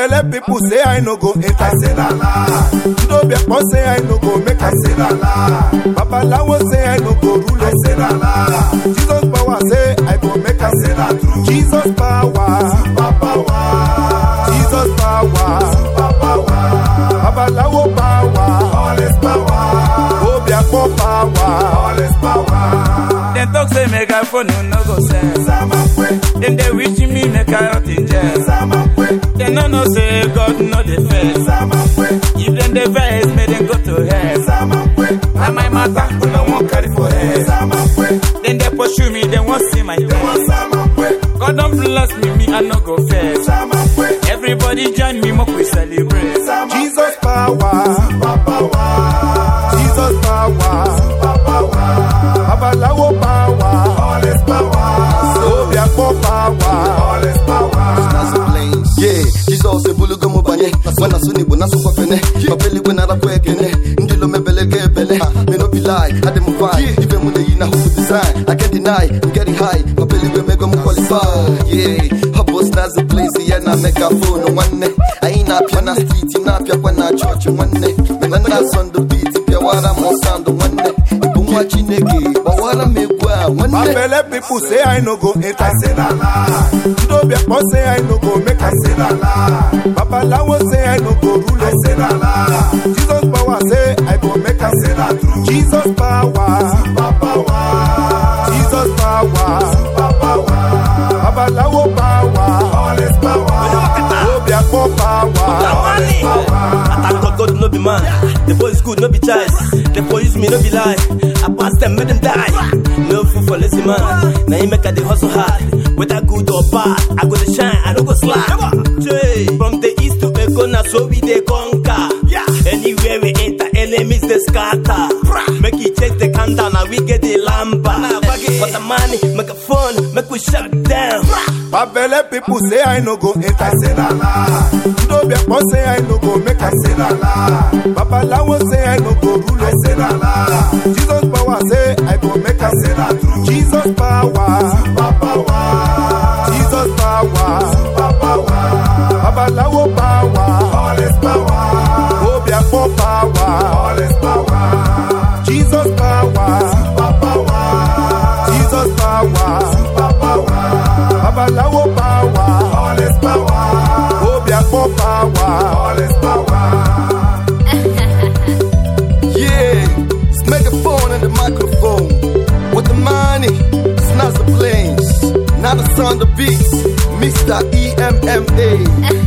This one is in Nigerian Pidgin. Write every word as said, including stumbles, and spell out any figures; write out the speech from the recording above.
Babele people say I no go enter. I say la la. No be pon say I no go make. I say la la. Babalawo say I no go rule. I say la la. Jesus power say I go make. I say la true. Jesus power, super power. Jesus power, super power. Babalawo power, all is power. Obiakpo power, all is power. Them talk say make I phone no go send. Them they wish me make I rot in jail. They no know say God no dey fail. If them dey vex, make them go to hell. Na my matter, who no wan carry for head. Then they pursue me, they won't see my face. God don't bless me, me I no go fail. Everybody join me, make we celebrate. Jesus power, super power. Jesus power, super power. Babalawo power, all is power. Obiakpo power, all is power. Yeah, Jesus e bulu gomo banye. Wana suni bona so kwafene. Babeli we na rapo ekene. Ndilo mebele ke bele. Me no be lie, I dem fine. Even when they na who design, I can't deny. I'm getting high. Babeli we make them qualify. Yeah, hubos na the place yeah na megaphone no one. I ain't up na street, na pia kwa na church one. Me na na on the beat, pia wara mo sound one. Ibumwa chineke, wara me kwa one. Babele people say I no go enter. I say la la. No be pon say I no go make. I say la la. Babalawo say I no go rule. I say la la. Jesus power say I go make. I say la true. Jesus power, super power. Jesus power, super power. Babalawo power, all is power. Obiakpo power, all is power. I thought God no be man. The boy is good, no be choice. The boy use me, no be lie. I pass them, make them die. No food for lazy man. Now you make a the hustle hard. Whether good or bad, I go to shine, I don't go slack. Jay, from the east to the corner, so we they conquer. Anywhere we enter, enemies they scatter. Make it chase the countdown, now we get the lamba. For the money, make a fun, make we shut down. Babele people say I no go enter. I say la la. No be pon say I no go make. I say la la. Babalawo say I no go rule. I say la la. Jesus power say I go make. I say la true. Jesus power, super power. Jesus power, super power. Babalawo power, all is power. Obiakpo power, all is power. Jesus power, super power. Jesus power, super power. Babalawo power, all is power. Obiakpo power, all is power. Yeah, it's megaphone and the microphone. With the money, snazz the planes. Now the sound of beats, Mister E M M A.